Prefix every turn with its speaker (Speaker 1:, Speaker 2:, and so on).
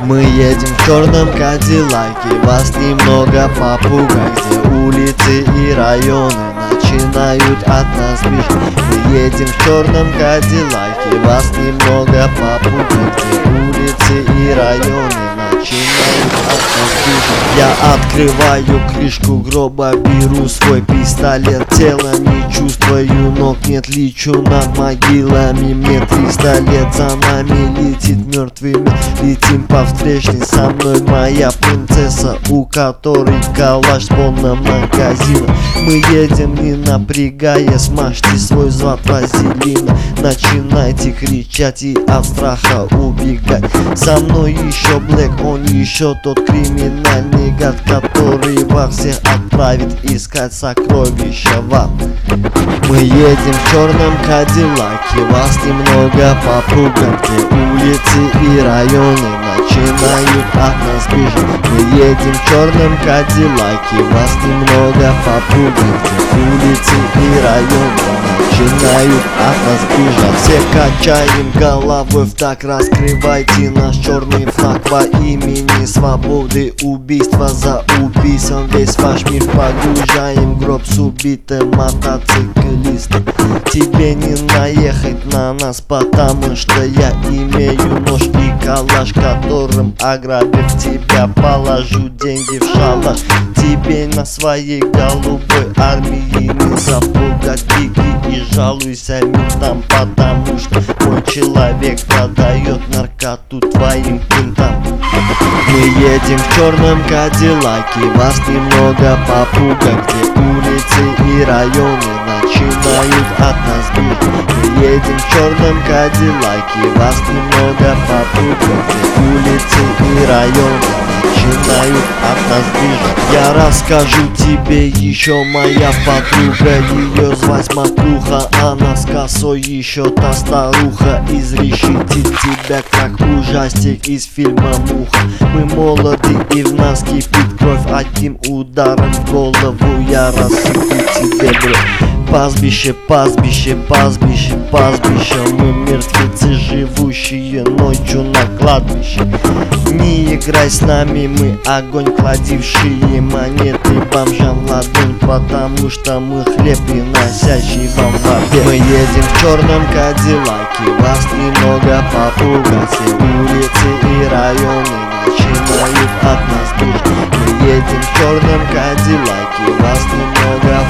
Speaker 1: Мы едем в черном кадиллаке, вас немного попугай, где улицы и районы начинают от нас бежать. Мы едем в черном кадиллаке, вас немного попугай, где улицы и районы начинают от нас бежать. Я открываю крышку гроба, беру свой пистолет, тело не чувствую, ног нет, лечу над могилами. Мне 300 лет, за нами летит мертвый мир, летим по встречной, со мной моя принцесса, у которой калаш с полным магазином. Мы едем не напрягая, смажьте свой зад вазелина, начинайте кричать и от страха убегать. Со мной еще Блэк, он еще тот криминальный гад, который вас всех отправит искать сокровища в ад. Мы едем в черном кадиллаке, вас немного попугать, где улицы и районы начинают от нас бежать. Мы едем в черном кадиллаке, вас немного попугать, где улицы и районы начинают от нас бежать. Все качаем головой в так, раскрывайте наш черный флаг во имени свободы. Убийство за убийством, весь ваш мир погружаем в гроб с убитым мотоциклистом. Тебе не наехать на нас, потому что я имею нож и калаш, которым, ограбив тебя, положу деньги в шалаш. Тебе на своей голубой армии не запугать, беги и жалуйся ментам, потому что мой человек продает наркоту твоим кентам. Мы едем в черном кадиллаке, вас немного попугать, где улицы и районы начинают от нас бежать. Мы едем в черном кадиллаке, вас немного попугать, где улицы и районы начинают от нас бежать. Я расскажу тебе еще, моя подруга, ее звать Макруха, она с косой еще та старуха, изрешетит тебя как ужастик из фильма Муха. Мы молоды и в нас кипит кровь, одним ударом в голову я рассыплю тебе бровь. Пастбище, пастбище, пастбище, пастбище, мы мертвецы, живущие ночью на кладбище. Не играй с нами, мы огонь, кладившие монеты бомжам в ладонь, потому что мы хлеб, приносящий вам в обед. Мы едем в черном кадиллаке, вас немного попугать, все улицы и районы начинают от нас бежать. Мы едем в черном кадиллаке, вас немного